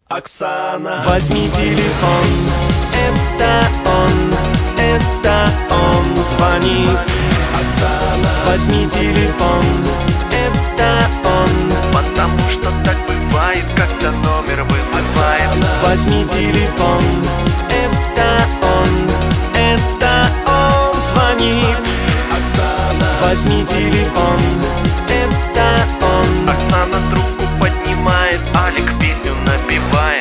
Оксана, возьми телефон, это он звонит. Оксана, возьми телефон, это он, потому что так бывает, когда номер вызывает. возьми телефон, это он звонит. Оксана, возьми телефон, это он. Оксана трубку поднимает, Алик песню напевает.